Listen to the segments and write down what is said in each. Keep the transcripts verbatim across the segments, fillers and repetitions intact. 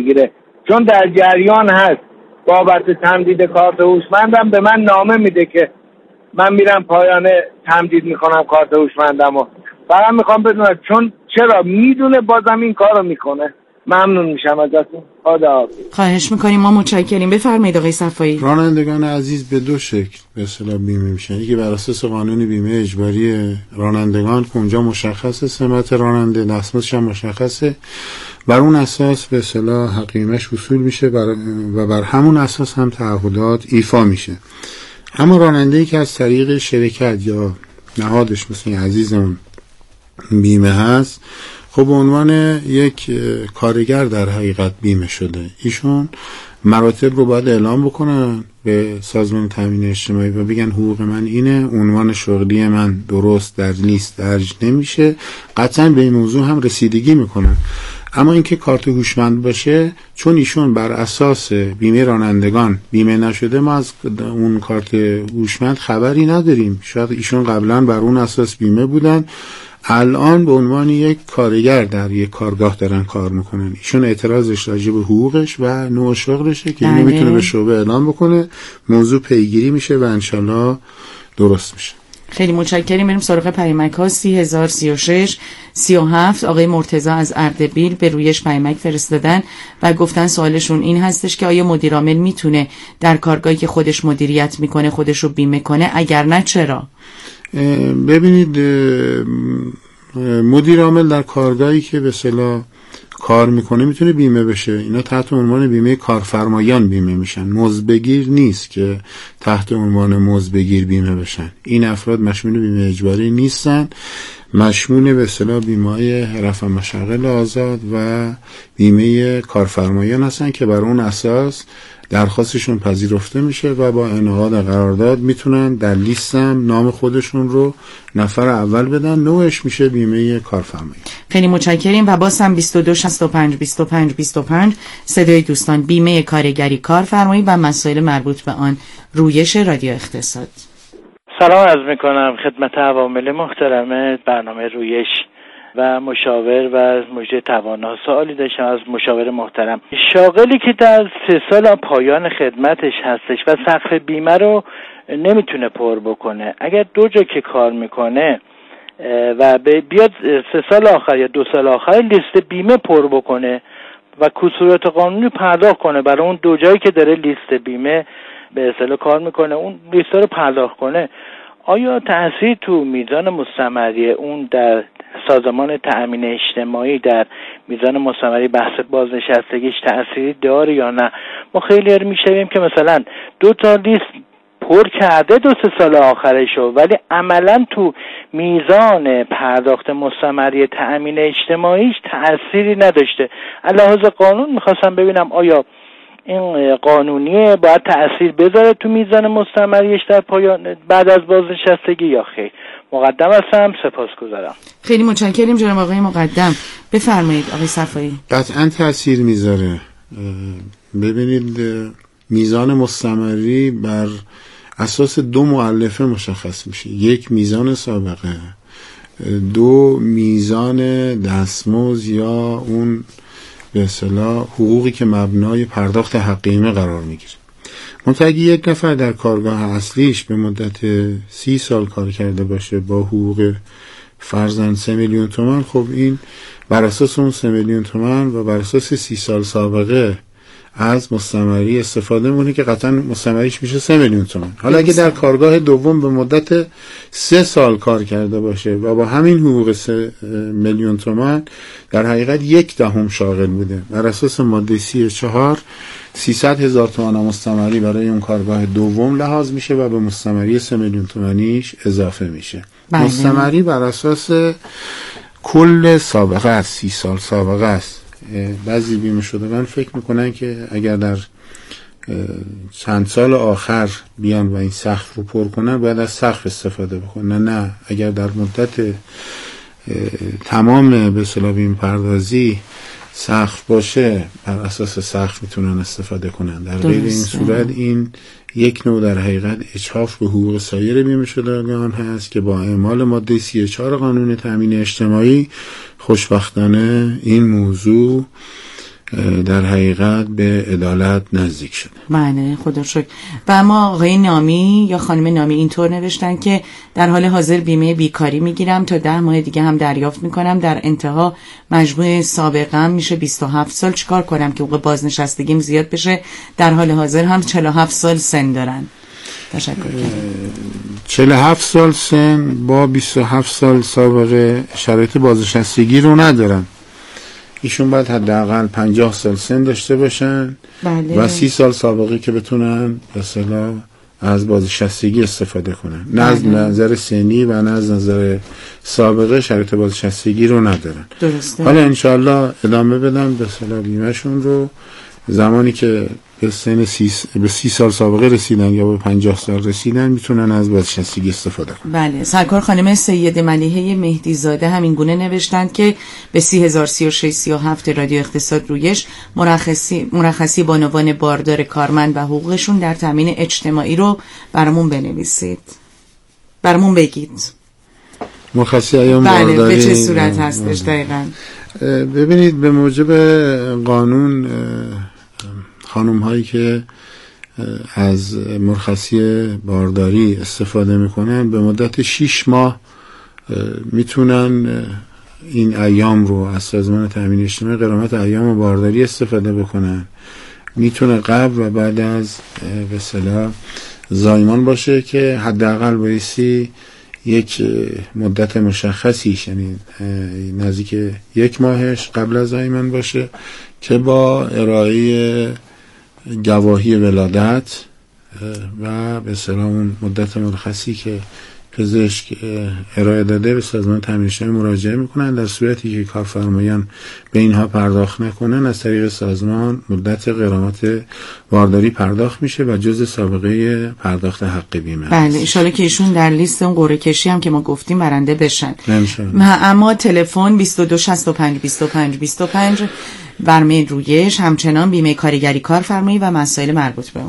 بگیره، چون در جریان هست. بابت تمدید کارت هوشمندم به من نامه میده که من میرم پایانه تمدید میکنم کارت هوشمندم و فقط میخوام بدونم چون چرا میدونه بازم این کارو میکنه. ممنون میشم ازتون. خدا خواهش میکنیم، ما متشکریم. بفرمایید آقای صفایی. رانندگان عزیز به دو شکل به اصطلاح بیمه میشن، یکی بر اساس قانون بیمه اجباری رانندگان که اونجا مشخصه سمت راننده، دستمزدش هم مشخصه، بر اون اساس به اصطلاح حقیمش وصول میشه بر و بر همون اساس هم تعهدات ایفا میشه. اما راننده‌ای که از طریق شرکت یا نهادش مثل عزیزمون بیمه هست، خب به عنوان یک کارگر در حقیقت بیمه شده. ایشون مراتب رو باید اعلام بکنن به سازمان تامین اجتماعی و بگن حقوق من اینه، عنوان شغلی من درست در لیست درج نمیشه، قطعا به این موضوع هم رسیدگی میکنن. اما اینکه کارت هوشمند باشه، چون ایشون بر اساس بیمه رانندگان بیمه نشده، ما از اون کارت هوشمند خبری نداریم. شاید ایشون قبلا بر اون اساس بیمه بودن، الان به عنوان یک کارگر در یک کارگاه دارن کار میکنن. ایشون اعتراضش راجع به حقوقش و نوع شغلشه که اینو میتونه به شعبه اعلام بکنه، موضوع پیگیری میشه و انشالله درست میشه. خیلی متشکریم. بریم سراغ پیامک ها. سی هزار سی و شش سی و هفت آقای مرتضی از اردبیل به رویش پیامک فرستادن و گفتن سوالشون این هستش که آیا مدیر عامل میتونه در کارگاهی که خودش مدیریت میکنه خودش رو بیمه کنه؟ اگر نه چرا؟ ببینید، مدیر عامل در کارگاهی که به اصطلاح کار میکنه میتونه بیمه بشه. اینا تحت عنوان بیمه کارفرمایان بیمه میشن، مزدبگیر نیست که تحت عنوان مزدبگیر بیمه بشن. این افراد مشمول بیمه اجباری نیستن، مشمول به اصطلاح بیمه حرف و مشاغل آزاد و بیمه کارفرمایان هستن که بر اون اساس درخواستشون پذیرفته میشه و با انعقاد قرارداد میتونن در لیستم نام خودشون رو نفر اول بدن. نوعش میشه بیمه کارفرمایی. خیلی متشکریم. و باز هم بیست و دو شصت و پنج بیست و پنج بیست و پنج صدای دوستان، بیمه کارگری کارفرمایی و مسائل مربوط به آن، رویش رادیو اقتصاد. سلام عرض میکنم خدمت عوامل محترم برنامه رویش و مشاور و مجری توانا. سوالی داشتم از مشاور محترم. شاغلی که در سه سال پایان خدمتش هستش و سقف بیمه رو نمیتونه پر بکنه، اگر دو جا که کار میکنه و بیاد سه سال آخر یا دو سال آخر لیست بیمه پر بکنه و کسورات قانونی پرداخت کنه برای اون دو جایی که داره لیست بیمه به اصطلاح کار میکنه، اون لیست رو پرداخت کنه، آیا تأثیر تو میزان مستمری اون در سازمان تأمین اجتماعی در میزان مستمری بحث بازنشستگیش تأثیری داره یا نه؟ ما خیلی ها میشنویم که مثلا دو تا لیست پر کرده دو سه سال آخرشو، ولی عملا تو میزان پرداخت مستمری تأمین اجتماعیش تأثیری نداشته. علاوه قانون میخواستم ببینم آیا این قانونیه باید تأثیر بذاره تو میزان مستمریش در پایان بعد از بازنشستگی یا خیر؟ مقدم هستم، سپاسگزارم. خیلی متشکریم جناب آقای مقدم. بفرمایید آقای صفایی. قطعا تأثیر میذاره. ببینید، میزان مستمری بر اساس دو مؤلفه مشخص میشه، یک میزان سابقه، دو میزان دستمزد یا اون به اصطلاح حقوقی که مبنای پرداخت حقیقی قرار میگیره. منتها اگه یک نفر در کارگاه اصلیش به مدت سی سال کار کرده باشه با حقوق فرضاً سه میلیون تومان، خب این بر اساس اون سه میلیون تومان و بر اساس سی سال سابقه از مستمری استفاده مونه که قطعا مستمریش میشه سه میلیون تومان. حالا اگه در کارگاه دوم به مدت سه سال کار کرده باشه و با همین حقوق سه میلیون تومان در حقیقت یک دهم شاغل بوده، بر اساس ماده سی و چهار سیصد هزار تومان مستمری برای اون کارگاه دوم لحاظ میشه و به مستمری سه میلیون تومانیش اضافه میشه. بله. مستمری بر اساس کل سابقه است، سی سال سابقه است. بعضی بیمه شدگان فکر میکنن که اگر در چند سال آخر بیان و این سقف رو پر کنن باید از سقف استفاده بکنن. نه، اگر در مدت تمام به اصطلاح بیمه پردازی سقف باشه بر اساس سقف میتونن استفاده کنن. در غیر این صورت این یک نوع در حقیقت اجحاف به حقوق سایر بیمه شدگان هست که با اعمال ماده سی و چهار قانون تامین اجتماعی خوشبختانه این موضوع در حقیقت به عدالت نزدیک شده. بله خدا شکر. و اما آقای نامی یا خانم نامی اینطور نوشتن که در حال حاضر بیمه بیکاری میگیرم، تا ده ماه دیگه هم دریافت میکنم، در انتها مجموع سابقم میشه بیست و هفت سال. چیکار کنم که حقوق بازنشستگیم زیاد بشه؟ در حال حاضر هم چهل و هفت سال سن دارن. تشکر. چهل و هفت سال سن با بیست و هفت سال سابقه شرایط بازنشستگی رو ندارن. ایشون باید حداقل پنجاه سال سن داشته باشن. بله. و سی سال سابقه که بتونن به اصطلاح از بازنشستگی استفاده کنن. نه از بله. نظر سنی و نه از نظر سابقه شرایط بازنشستگی رو ندارن. درسته. حالا انشاءالله ادامه بدم به اصطلاح بیمهشون رو زمانی که به سن سی, به سی سال سابقه رسیدن یا به پنجاه سال رسیدن میتونن از بازنشستگی استفاده کنن. بله. سرکار خانم سید ملیحه مهدی زاده همین گونه نوشتند که به سی هزار سی و شش سی و هفت رادیو اقتصاد رویش مرخصی مرخصی بانوان باردار کارمند و حقوقشون در تامین اجتماعی رو برامون بنویسید. برامون بگید. مرخصی ایام بله بارداری به چه صورت هستش دقیقاً؟ ببینید به موجب قانون خانم هایی که از مرخصی بارداری استفاده میکنن به مدت شش ماه میتونن این ایام رو از سازمان تامین اجتماعی غرامت ایام بارداری استفاده بکنن. میتونه قبل و بعد از به اصطلاح زایمان باشه که حداقل بایستی یک مدت مشخصی، یعنی نزدیک یک ماهش قبل از زایمان باشه که با ارائه گواهی ولادت و به اصطلاح اون مدت مرخصی که پزشک ارائه داده به سازمان تامین اجتماعی مراجعه میکنن. در صورتی که کارفرمایان به اینها پرداخت نکنن از طریق سازمان مدت غرامت بارداری پرداخت میشه و جزء سابقه پرداخت حق بیمه. بله ان شاءالله که ایشون در لیست اون قرعه کشی هم که ما گفتیم برنده بشن. اما تلفن بیست و دو شصت و پنج بیست و پنج بیست و پنج برنامه رویش، همچنان بیمه کارگری کارفرمایی و مسائل مربوط به اون.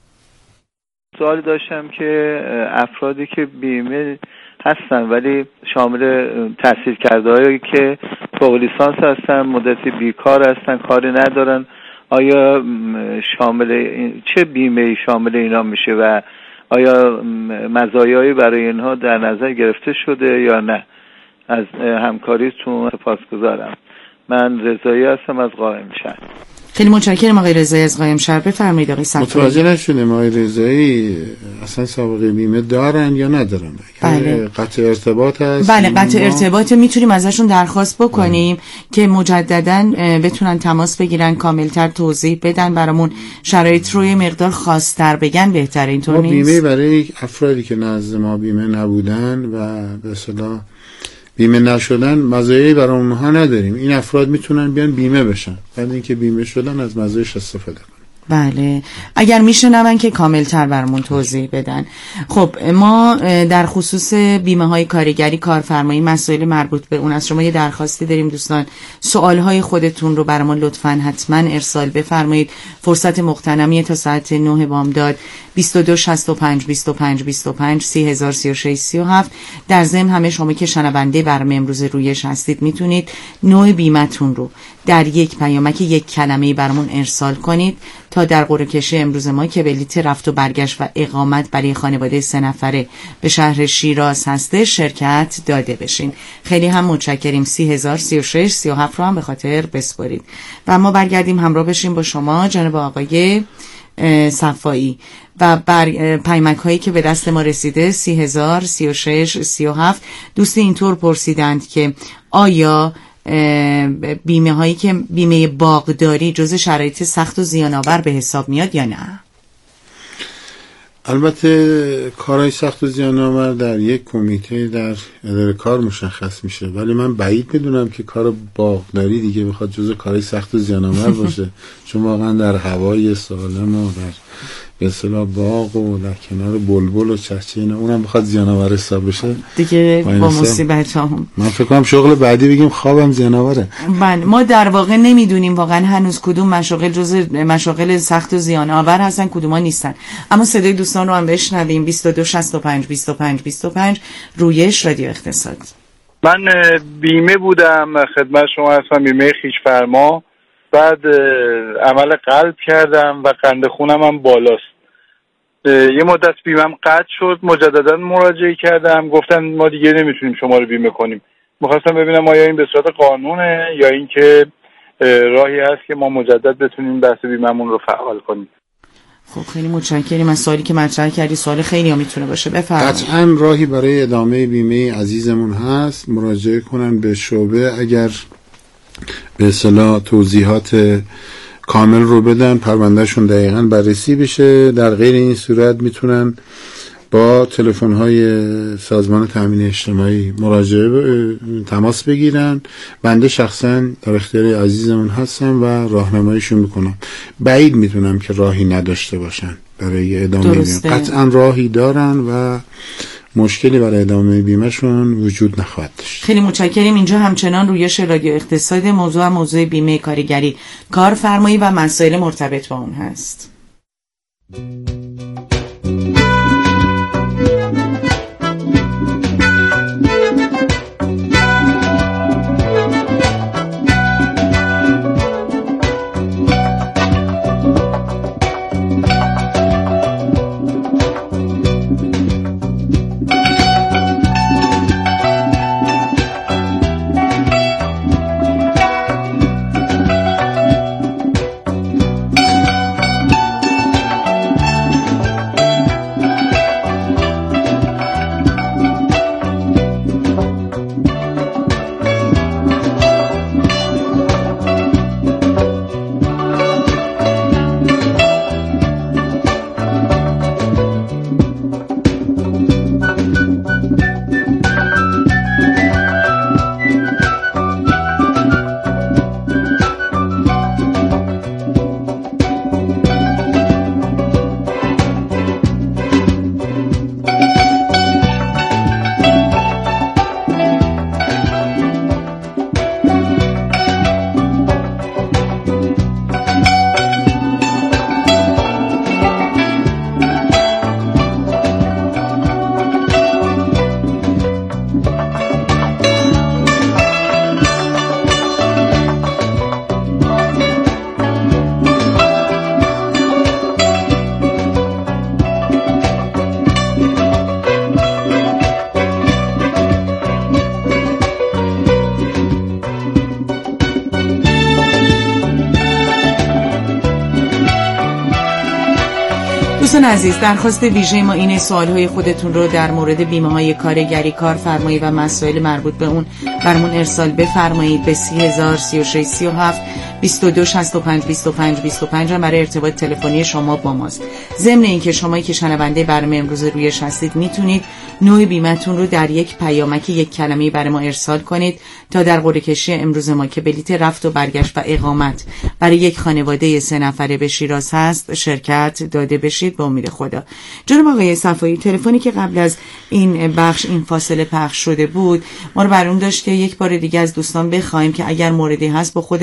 سوالی داشتم که افرادی که بیمه هستن ولی شامل تحصیل کرده هایی که فوق لیسانس هستن، مدتی بیکار هستن، کاری ندارن، آیا شامل چه بیمه شامل اینا میشه و آیا مزایایی برای اینها در نظر گرفته شده یا نه؟ از همکاریتون سپاسگزارم. من رضایی هستم از قائمشهر. خیلی متشکرم آقای رضایی از قائمشهر. بفرمایید آقای صفایی. متوجه نشدم آقای رضایی اصلا سابقه بیمه دارن یا ندارن؟ بله. قطع ارتباط هست؟ بله قطع ما... ارتباط میتونیم ازشون درخواست بکنیم بله. که مجددا بتونن تماس بگیرن، کاملتر توضیح بدن برامون، شرایط رو یه مقدار خاص‌تر بگن بهتره. اینطور نیست؟ بیمه برای افرادی که نزد ما بیمه نبودن و به اصطلاح بیمه نشدن مزایایی برای اونها نداریم. این افراد میتونن بیان بیمه بشن، بعد اینکه بیمه شدن از مزایاش استفاده کنن. بله اگر میشنون که کامل تر برامون توضیح بدن. خب ما در خصوص بیمه های کارگری کارفرمایی مسائل مربوط به اون از شما یه درخواستی داریم دوستان. سوال های خودتون رو برامون لطفاً حتما ارسال بفرمایید. فرصت مغتنمی تا ساعت نه بامداد بیست و دو شصت و پنج بیست و پنج بیست و پنج سی هزار سی و شش سی و هفت. در ضمن همه شما که شنونده برنامه امروز رویش هستید میتونید نوع بیمتون رو در یک پیامک یک کلمه‌ای برامون ارسال کنید تا در قرعه کشی امروز ما که بلیت رفت و برگشت و اقامت برای خانواده سه نفره به شهر شیراز هسته شرکت داده بشین. خیلی هم متشکریم. سی هزار سی و شش سی و هفت رو هم به خاطر بسپارید. و ما برگردیم همراه بشیم با شما جناب آقای صفایی و بر پیمک هایی که به دست ما رسیده سی هزار سی و شش سی و هفت. دوستی اینطور پرسیدند که آیا بیمه هایی که بیمه باغداری جز شرایط سخت و زیان‌آور به حساب میاد یا نه؟ البته کارهای سخت و زیان‌آور در یک کمیته در اداره کار مشخص میشه، ولی من بعید میدونم که کار باغداری دیگه بخواد جز کارهای سخت و زیان‌آور باشه، چون واقعا در هوای سالم و در به اصطلاح باغ و در کنار بلبل و چهچه اینا اونم بخواد زیان‌آور حساب بشه دیگه با مصیبت هم. من فکر کنم شغل بعدی بگیم خوابم زیان‌آوره. بله ما در واقع نمیدونیم واقعا هنوز کدوم مشاغل جز مشاغل سخت و زیان‌آور هستن کدوما نیستن، اما صدای دوستان رو هم بشنویم. بیست و دو شصت و پنج بیست و پنج بیست و پنج رویش رادیو اقتصاد. من بیمه بودم، خدمت شما هستم، بیمه خیش فرما بعد عمل قلب کردم و قند خونم هم بالاست. یه مدت بیمم قطع شد، مجددا مراجعه کردم، گفتن ما دیگه نمیتونیم شما رو بیمه کنیم. میخواستم ببینم آیا این به صورت قانونه یا اینکه راهی هست که ما مجدد بتونیم بحث بیممون رو فعال کنیم. خب خیلی متشکریم از سوالی که مطرح کردی. سوال خیلی ها میتونه باشه، بفرمایید. قطعا راهی برای ادامه بیمه عزیزمون هست، مراجعه کنن به شعبه، اگر به اصطلاح توضیحات کامل رو بدن، پروندهشون دقیقاً بررسی بشه. در غیر این صورت میتونن با تلفن‌های سازمان تامین اجتماعی مراجعه تماس بگیرن. بنده شخصاً در اختیار عزیزمون هستم و راهنماییشون میکنم. بعید میتونم که راهی نداشته باشن برای ادامه بیمه. قطعاً راهی دارن و مشکلی برای ادامه بیمهشون وجود نخواهد داشت. خیلی متشکریم. اینجا همچنان رویش رادیو اقتصاد، موضوع موضوع بیمه کارگری، کارفرمایی و مسائل مرتبط با اون هست. دوستان عزیز، درخواست ویژه ما اینه سوالهای خودتون رو در مورد بیمه های کارگری، کارفرمایی و مسائل مربوط به اون برامون ارسال بفرمایید به سی هزار سی و شش سی و هفت بیست و دو شصت و پنج بیست و پنج بیست و پنج هم برای ارتباط تلفنی شما با ماست. ضمن اینکه شمایی که شنونده برنامه امروز رویش هستید میتونید نوع بیمه‌تون رو در یک پیامک یک کلمه‌ای برای ما ارسال کنید تا در قرعه کشی امروز ما که بلیت رفت و برگشت و اقامت برای یک خانواده سه نفره به شیراز هست شرکت داده بشید به امید خدا. جناب آقای صفایی، تلفنی که قبل از این بخش این فاصله پخش شده بود ما رو برام داشت که یک بار دیگه از دوستان بخوایم که اگر موردی هست با خود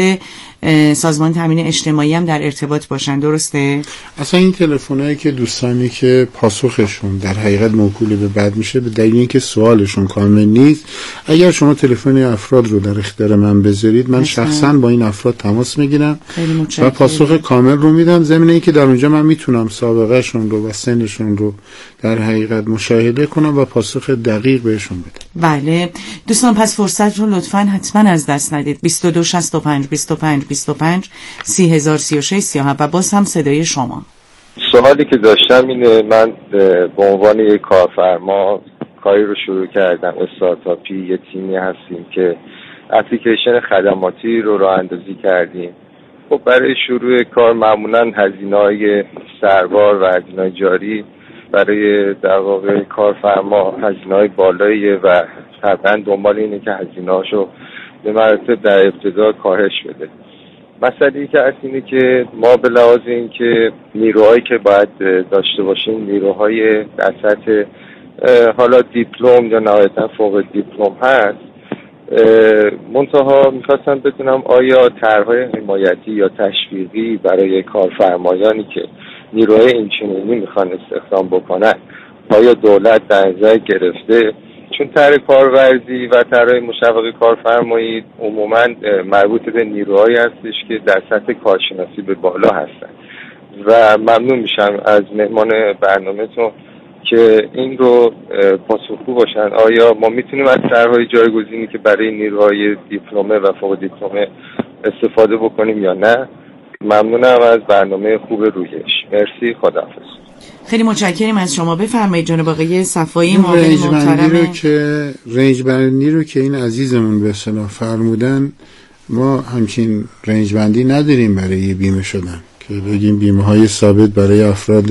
سازمان تامین اجتماعی هم در ارتباط باشن. درسته؟ اصلا این تلفنایی که دوستانی که پاسخشون در حقیقت موکول به بعد میشه به دلیل اینکه سوالشون کامل نیست، اگر شما تلفن افراد رو در اختیار من بذارید من شخصا با این افراد تماس میگیرم و پاسخ کامل رو میدم، ضمن اینکه در اونجا من میتونم سابقهشون رو و سنشون رو در حقیقت مشاهده کنم و پاسخ دقیق بهشون بدم. بله دوستان، پس فرصت رو لطفاً حتما از دست ندید. بیست و دو شصت و پنج بیست و پنج بیست و پنج سی هزار سی و شش سی و هفت و باز هم صدای شما. سوالی که داشتم اینه، من به عنوان یک کارفرما کاری رو شروع کردم، استارتاپی، یه تیمی هستیم که اپلیکیشن خدماتی رو راه اندازی کردیم. خب برای شروع کار معمولا هزینه‌های سروار و هزینه‌های جاری برای در واقع کارفرما هزینه‌های بالاییه و طبعا دنبال اینه که هزینه‌هاشو به مراتب در ابتدا کاهش بده. مسئله‌ای که هست اینه که ما به لحاظ این که نیروهایی که باید داشته باشیم نیروهای در سطح حالا دیپلم یا نهایتا فوق دیپلم هست، منتها میخواستم بدونم آیا طرح‌های حمایتی یا تشویقی برای کارفرمایانی که نیروهای اینچنینی میخوان استخدام بکنن آیا دولت در نظر گرفته؟ چون طرح کارورزی و طرح مشوق کارفرمایی عموما مربوط به نیروهایی هستش که در سطح کارشناسی به بالا هستن و ممنون میشم از مهمان برنامه‌تون که این رو پاسخگو باشن. آیا ما میتونیم از طرح‌های جایگزینی که برای نیروهای دیپلمه و فوق دیپلمه استفاده بکنیم یا نه؟ ممنونم از برنامه خوب رویش. مرسی، خداحافظ. خیلی متشکریم از شما. بفرمایید جناب آقای صفایی، معاون محترم. رو که رنج بندی رو که این عزیزمون به اصطلاح فرمودن، ما همچین رنج بندی نداریم برای بیمه شدن که بگیم بیمه های ثابت برای افراد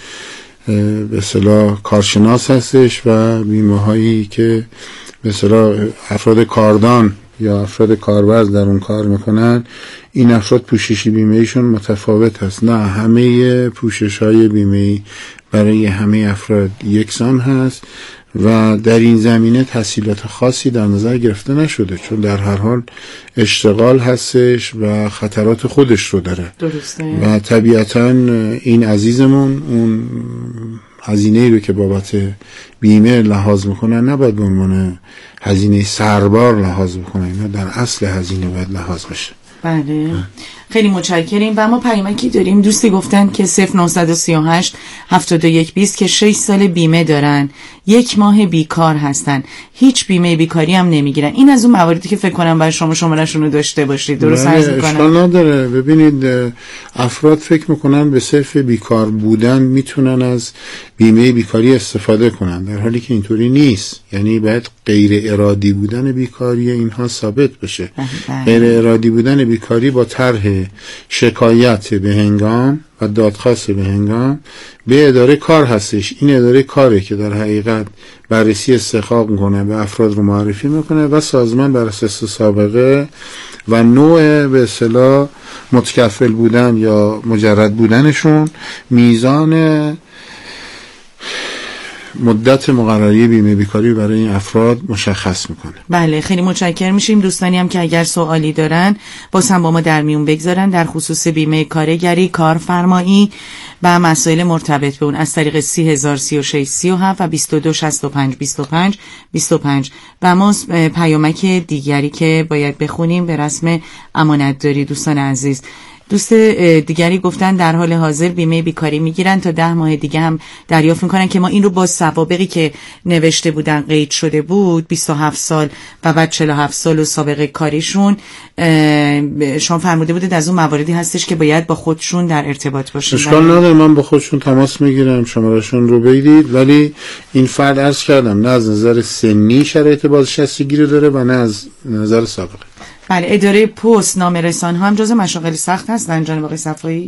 به اصطلاح کارشناس هستش و بیمه هایی که به اصطلاح افراد کاردان یا افراد کارورز در اون کار میکنن. این افراد پوششی بیمه ایشون متفاوت هست. نه، همه پوشش های بیمه برای همه افراد یکسان هست و در این زمینه تسهیلات خاصی در نظر گرفته نشده، چون در هر حال اشتغال هستش و خطرات خودش رو داره. درسته. و طبیعتا این عزیزمون اون هزینه‌ای رو که بابت بیمه لحاظ میکنن نباید به عنوان هزینه سربار لحاظ بکنن، اینا در اصل هزینه باید لحاظ بشه. بله، خیلی متشکریم. و ما پیامکی داریم، دوستی گفتن که صفر نه سه هشت هفتاد و یک بیست که شش سال بیمه دارن، یک ماه بیکار هستن، هیچ بیمه بیکاری هم نمیگیرن. این از اون مواردی که فکر کنم برای شما شماره‌شون رو داشته باشید. درست عرض می‌کنم؟ اشکال نداره. ببینید، افراد فکر میکنن به صرف بیکار بودن میتونن از بیمه بیکاری استفاده کنن، در حالی که اینطوری نیست. یعنی باید غیر ارادی بودن بیکاری اینها ثابت بشه. غیر ارادی بودن بیکاری با طرح شکایت به هنگام و دادخواست به هنگام به اداره کار هستش. این اداره کاره که در حقیقت بررسی استحقاق میکنه، به افراد رو معرفی میکنه و سازمان بر اساس سابقه و نوع به اصطلاح متکفل بودن یا مجرد بودنشون میزان مدت مقرری بیمه بیکاری برای این افراد مشخص میکنه. بله، خیلی متشکر میشیم. دوستانی هم که اگر سوالی دارن باز هم با ما در میون بگذارن در خصوص بیمه کارگری، کارفرمایی و مسائل مرتبط به اون از طریق سی هزار سی و شش سی و هفت و بیست و دو شصت و پنج بیست و پنج بیست و پنج. و ما پیامک دیگری که باید بخونیم به رسم امانتداری. دوستان عزیز، دوست دیگری گفتن در حال حاضر بیمه بیکاری میگیرن، تا ده ماه دیگه هم دریافت میکنن که ما این رو با سوابقی که نوشته بودن قید شده بود، بیست و هفت سال و بعد چهل و هفت سال و سابقه کاریشون، شما فرموده بودید از اون مواردی هستش که باید با خودشون در ارتباط باشن. اشکال نداره، من با خودشون تماس میگیرم، شمارهشون رو بگیرید. ولی این فرد عرض کردم نه از نظر سنی شرایط بازنشستگی رو داره و نه از نظر سابقه. بله، اداره پست نامه‌رسان ها هم جزو مشاغل سخت هستن جناب آقای صفایی؟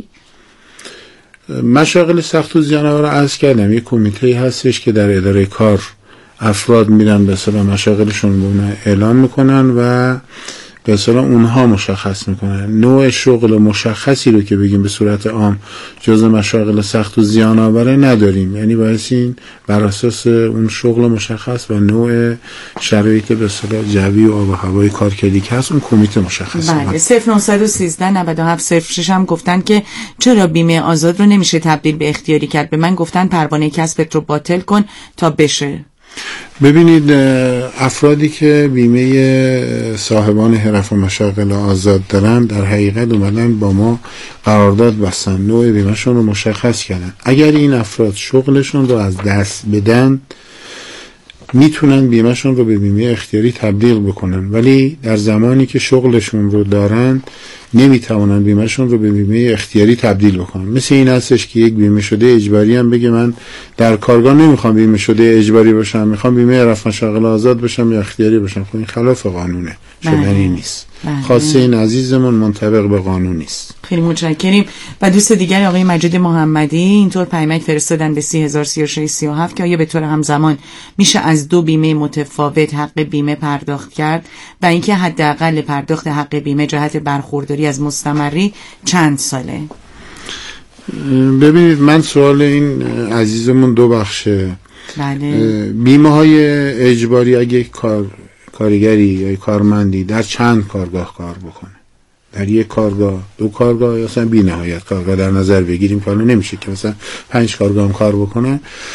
مشاغل سخت و زیان‌آور رو عرض کردم، یک کمیته هستش که در اداره کار افراد میرن به اصطلاح مشاغلشون رو اعلام میکنن و به اصطلاح اونها مشخص میکنن نوع شغل مشخصی رو که بگیم به صورت عام جزء مشاغل سخت و زیان آوره نداریم. یعنی باید این بر اساس اون شغل مشخص و نوع شرایط به اصطلاح جوی و آب و هوای کارکردی که هست اون کمیته مشخص. بله، صفر نه یک سه نود و هفت صفر شش هم گفتن که چرا بیمه آزاد رو نمیشه تبدیل به اختیاری کرد. به من گفتن پروانه کسبت رو باطل کن تا بشه. ببینید، افرادی که بیمه صاحبان حرف و مشاغل آزاد دارن در حقیقت اومدن با ما قرارداد بستن، نوع بیمهشون رو مشخص کردن. اگر این افراد شغلشون رو از دست بدن میتونن بیمهشون رو به بیمه اختیاری تبدیل بکنن، ولی در زمانی که شغلشون رو دارن نمیتوانن بیمهشون رو به بیمه اختیاری تبدیل بکنن. مثل این هستش که یک بیمه شده اجباری هم بگه من در کارگاه نمیخوام بیمه شده اجباری باشم، میخوام بیمه رفع مشاغل آزاد باشم یا اختیاری باشم. خب این خلاف قانونه، شدنی نیست. خاصه این عزیزمون منطبق به قانون نیست. خیلی متشکریم. و دوست دیگر آقای مجید محمدی اینطور پیامک فرستادن به سی هزار سی و شش سی و هفت که آیا به طور همزمان میشه از دو بیمه متفاوت حق بیمه پرداخت کرد و اینکه حداقل پرداخت حق بیمه جهت برخورداری از مستمری چند ساله؟ ببینید، من سوال این عزیزمون دو بخشه. بله. بیمه های اجباری اگه کار کارگری یا کارمندی در چند کارگاه کار بکنه، در یک کارگاه، دو کارگاه یا مثلا بی نهایت کارگاه در نظر بگیریم که حالا نمیشه که مثلا پنج کارگاه هم کار بکنه،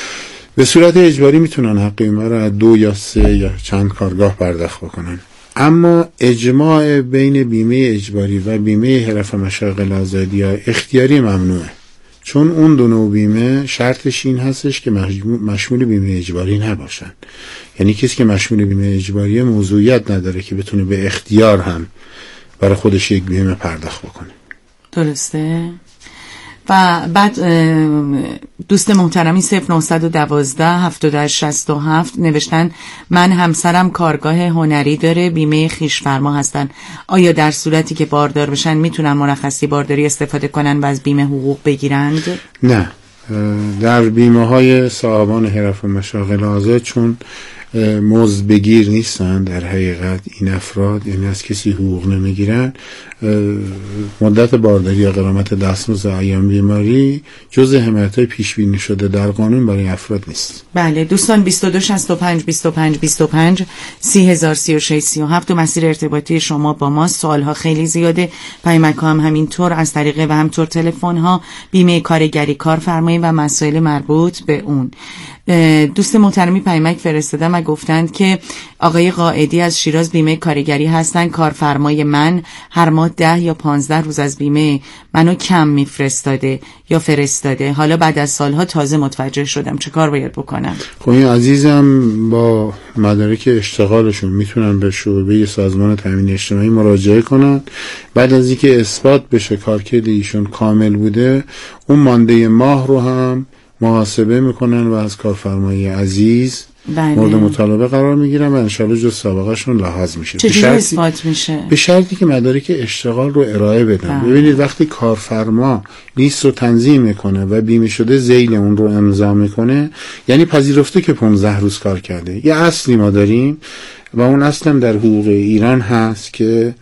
به صورت اجباری میتونن حق بیمه رو از دو یا سه یا چند کارگاه پرداخت بکنن. اما اجماع بین بیمه اجباری و بیمه حرف مشاغل آزادی یا اختیاری ممنوعه، چون اون دو نوع بیمه شرطش این هستش که مشمول بیمه اجباری نباشن. یعنی کسی که مشمول بیمه اجباری موضوعیت نداره که بتونه به اختیار هم برای خودش یک بیمه پرداخت بکنه. درسته. و بعد دوست محترمی صفر نه یک دو هفتاد و هشت شصت و هفت نوشتن من همسرم کارگاه هنری داره، بیمه خویشفرما هستن، آیا در صورتی که باردار بشن میتونن مرخصی بارداری استفاده کنن و از بیمه حقوق بگیرند؟ نه، در بیمه های صاحبان حرف مشاغل آزاد چون مزد بگیر نیستن در حقیقت این افراد، یعنی از کسی حقوق نمیگیرن، مدت بارداری یا غرامت دستمزد ایام بیماری جزء حمایت‌های پیش بینی شده در قانون برای افراد نیست. بله دوستان، بیست و دو شصت و پنج بیست و پنج بیست و پنج سی هزار سی و شش سی و هفت و مسیر ارتباطی شما با ما. سوال‌ها خیلی زیاده، پیامک‌ها هم همینطور از طریق و همطور تلفن‌ها، بیمه کارگری، کارفرمایی و مسائل مربوط به اون. دوست محترمی پیامک فرستادن و گفتند که آقای قائدی از شیراز بیمه کارگری هستن، کارفرمای من هر ماه ده یا پانزده روز از بیمه منو کم میفرستاده یا فرستاده، حالا بعد از سالها تازه متوجه شدم، چه کار باید بکنم؟ خب این عزیزم با مدارک اشتغالشون میتونن به شعبه سازمان تامین اجتماعی مراجعه کنن، بعد از اینکه اثبات بشه کارکرد ایشون کامل بوده اون مانده ماه رو هم محاسبه میکنن و از کارفرمای عزیز بله. مورد مطالبه قرار میگیرن و انشالله جز سابقه شون لحاظ میشه. چجوری اثبات میشه؟ به شرطی که مدارک اشتغال رو ارائه بدن. بله. ببینید وقتی کارفرما لیست رو تنظیم میکنه و بیمه شده ذیل اون رو امضا میکنه، یعنی پذیرفته که پانزده روز کار کرده. یه اصلی ما داریم و اون اصلا در حقوق ایران هست که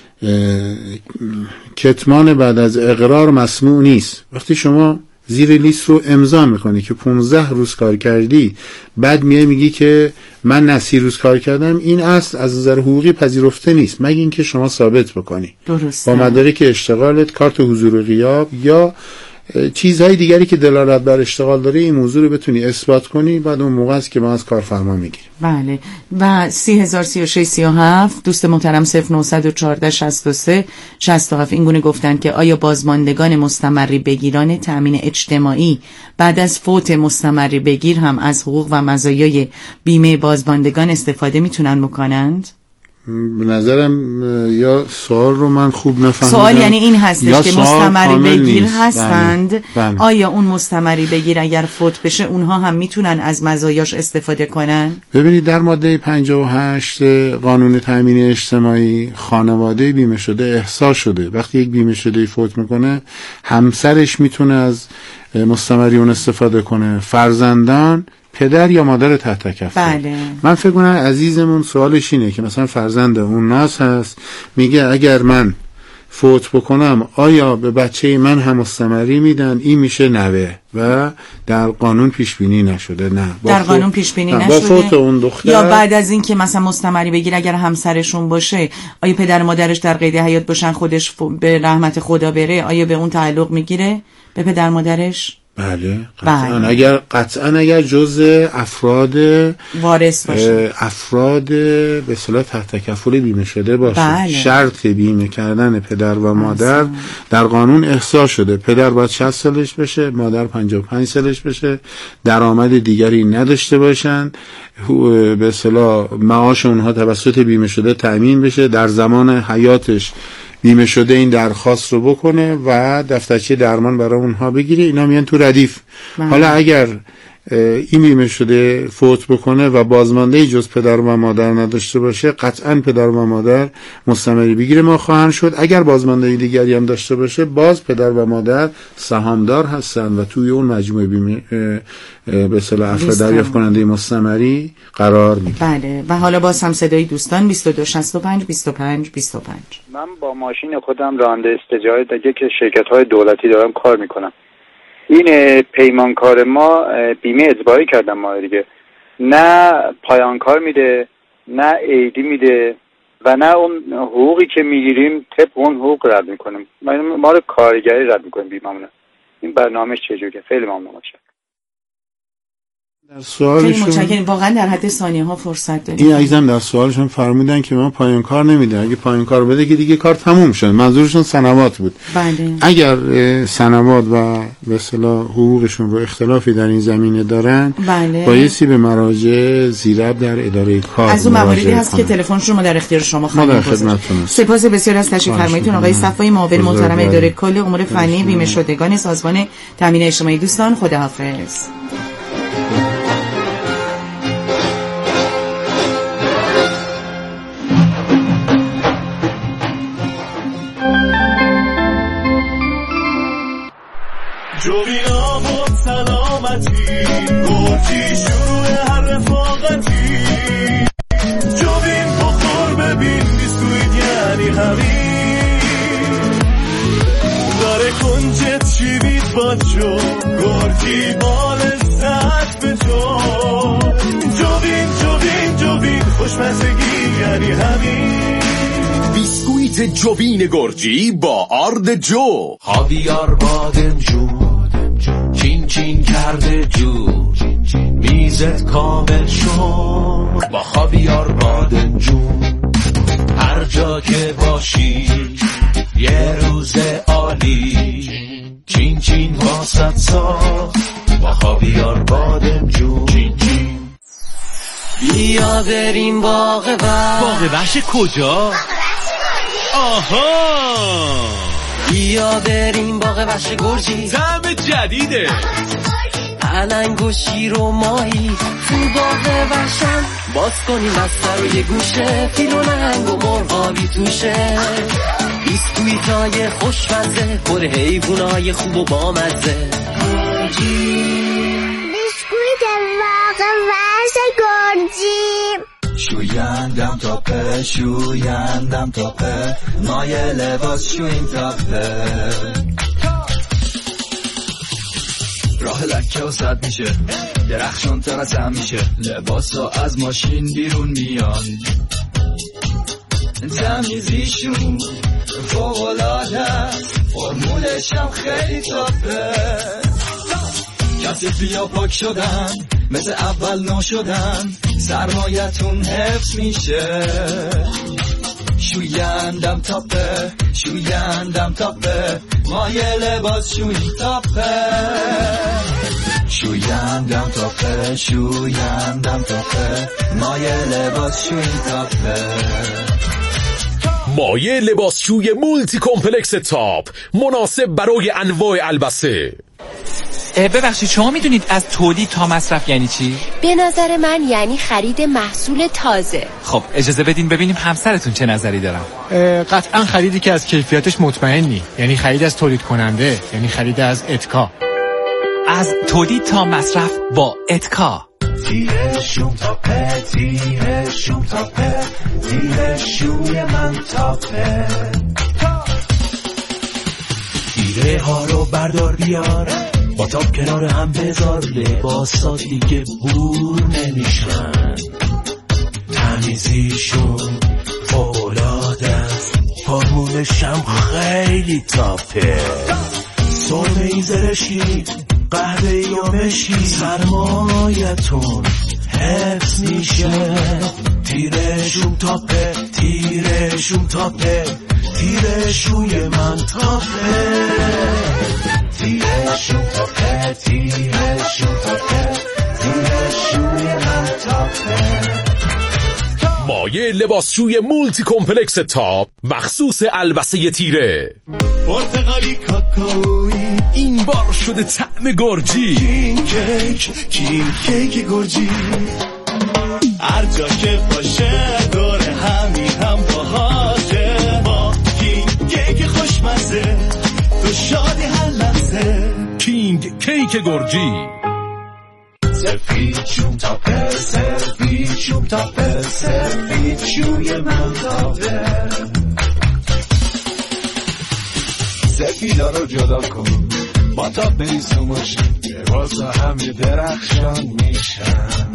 کتمان بعد از اقرار مسموع نیست. وقتی شما زیر لیست رو امضا میکنی که پانزده روز کار کردی، بعد میای میگی که من نه سی روز کار کردم، این اصل از نظر حقوقی پذیرفته نیست مگه اینکه شما ثابت بکنی درسته. با مدارک اشتغالت، کارت حضور و غیاب یا چیزهای دیگری که دلالت بر اشتغال داره این موضوع رو بتونی اثبات کنی، بعد اون موقع است که ما از کارفرما میگیریم. بله. و سی هزار سی و شش سی و هفت دوست محترم صفر نه یک چهار شصت و سه شصت و هفت این گونه گفتن که آیا بازماندگان مستمری بگیران تامین اجتماعی بعد از فوت مستمری بگیر هم از حقوق و مزایای بیمه بازماندگان استفاده میتونن بکنند؟ به نظرم یا سوال رو من خوب نفهمیدم. سوال یعنی این هستش که مستمری بگیر نیست. هستند بله. بله. آیا اون مستمری بگیر اگر فوت بشه اونها هم میتونن از مزایاش استفاده کنن؟ ببینید در ماده پنجاه و هشت قانون تامین اجتماعی خانواده بیمه شده احصا شده. وقتی یک بیمه شده فوت میکنه همسرش میتونه از مستمری اون استفاده کنه، فرزندان، پدر یا مادر تحت کفل. بله. من فکر کنم عزیزمون سوالش اینه که مثلا فرزند اون ناس هست، میگه اگر من فوت بکنم آیا به بچه من هم مستمری میدن؟ این میشه نوه و در قانون پیش بینی نشده. نه در فوت... قانون پیش بینی نشده. با فوت اون دختر یا بعد از این که مثلا مستمری بگیر اگر همسرشون باشه آیا پدر مادرش در قید حیات باشن خودش ف... به رحمت خدا بره، آیا به اون تعلق میگیره به پدر مادرش؟ بله قطعا. بله. اگر قطعا اگر جزء افراد وارث باشه، افراد به اصطلاح تحت تکفل بیمه شده باشه. بله. شرط بیمه کردن پدر و مادر در قانون احصا شده. پدر باید شصت سالش بشه، مادر پنجاه و پنج سالش بشه، درآمد دیگری نداشته باشن، به اصطلاح معاش اونها توسط بیمه شده تأمین بشه، در زمان حیاتش بیمه شده این درخواست رو بکنه و دفترچه درمان برای اونها بگیره. اینا میان تو ردیف. من. حالا اگر این بیمه شده فوت بکنه و بازمانده جز پدر و مادر نداشته باشه، قطعا پدر و مادر مستمری بگیره ما خواهند شد. اگر بازمانده دیگری هم داشته باشه باز پدر و مادر سهامدار هستن و توی اون مجموعه بیمه به اصطلاح افراد دریافت کننده مستمری قرار میگیره. بله. و حالا باز هم صدای دوستان بیست و دو شصت و پنج بیست و پنج بیست و پنج. من با ماشین خودم راننده استجاره در یک شرکت‌های دولتی دارم کار میکنم. این پیمانکار ما بیمه اجباری کردن ما دیگه، نه پایانکار میده نه ایدی میده و نه اون حقوقی که میگیریم طبق اون حقوق رد میکنیم، ما رو کارگری رد میکنیم بیممونه. این برنامه چجوریه؟ خیلی ممنون. سوالشون خیلی متشکرم، واقعا در حد ثانیه ها فرصت داریم. این عزیزم در سوالشون فرمودن که ما پایان کار نمیده، اگه پایان کار بده که دیگه کار تموم شد. منظورشون سنوات بود. بله. اگر سنوات و به اصطلاح حقوقشون رو اختلافی در این زمینه دارن، بله، بایستی به مراجع زیرب در اداره کار از اون مواردی هست که تلفنشون ما در اختیار شما خواهیم گذاشت. سپاس بسیار از تشریف فرماییتون آقای صفایی، معاون محترم اداره کل امور فنی بیمه شدگان سازمان تامین اجتماعی. دوستان خداحافظ. جوینا بود سلامتی، گرجی شروع هر رفاقتی. جوین بخور ببین بیسکویت یعنی همین، داره کنجت شیوید با جو، گرجی با لذت به جو. جوین جوین جوین خوشمزگی یعنی همین. بیسکویت جوین گرجی با آرد جو، خاویار بادمجون چین چین کرده جو، میزت کامل شد با خاویار بادمجون. هر جا که باشی یه روز عالی، چین چین واسط ساخت با خاویار بادمجون. چین چین. بیا بریم باغ وحش. باغ وحش کجا؟ آها، بیا بریم باغ وحش گرجی، طعم جدیده. پلنگ و شیر و ماهی تو باغ وحشن، باز کنیم بستر و یه گوشه، فیل و نهنگ و مرغابی توشه. بیسکویتای خوشمزه پر حیوانای خوب و بامزه. گرجی بیسکویت باغ وحش گرجی. شویندم تاپه شویندم تاپه، مایه لباس شوین تاپه. راه لکه و سد میشه، درخشان تر از هم میشه، لباس ها از ماشین بیرون میان. تمیزیشون فوق‌العاده است، فرمولش هم خیلی تاپه. کثیفی ها پاک شدن، مثل اول نو شدن، سرمایتون حفظ میشه. شویندم تاپه شویندم تاپه، مایه لباس شوین تاپه. شویندم تاپه شویندم تاپه، مایه لباس شوین تاپه. مایه لباسشوی مولتی کمپلکس تاپ، مناسب برای انواع البسه. ببخشید شما میدونید از تولید تا مصرف یعنی چی؟ به نظر من یعنی خرید محصول تازه. خب اجازه بدین ببینیم همسرتون چه نظری دارن. قطعا خریدی که از کیفیتش مطمئنی، یعنی خرید از تولید کننده، یعنی خرید از اتکا. از تولید تا مصرف با اتکا. تیرشون تاپه تیرشون تاپه، تیرشوی من تاپه. تیره ها رو بردار بیار، با تاپ کنار هم بذار، لباسا دیگه بور نمیشن. تمیزیشون فوق‌العاده است، فرمولش هم خیلی تاپه. سرمه این زرشی قهوه یا مشکی، سرمایتون حفظ میشه. تیرشون تاپه تیرشون تاپه، تیرشوی من تاپه. تیرشون تاپه تیرشون تاپه، تیرشوی من تاپه. مایه لباسشوی مولتی کمپلکس تاپ، مخصوص البسه تیره. پرتقالی کاکائویی این بار شده طعم گرجی. کین کیک کین کیک گرجی، هر جا که باشه داره همی هم باهاشه. با کین کیک خوشمزه تو شادی هر لحظه. کینگ کیک گرجی. سفید شوم تاپه سفید شوم تاپه، سفید شوی من تاپه. سفیدا رو جدا کن با تاپ بریز رو ماشین، لباسا همه درخشان میشن.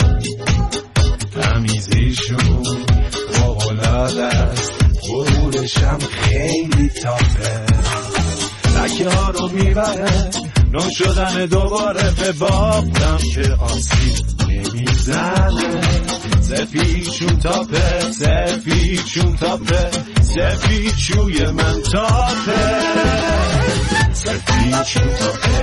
تمیزیشون فوق‌العاده است، غرورش هم خیلی تاپه. لکه ها رو میبره نو شدن دوباره، به بافتم که آسیب نمیزنه. سفید چون تاپه، سفید چون تاپه، سفید چوی من تاپه، سفید چون تاپه.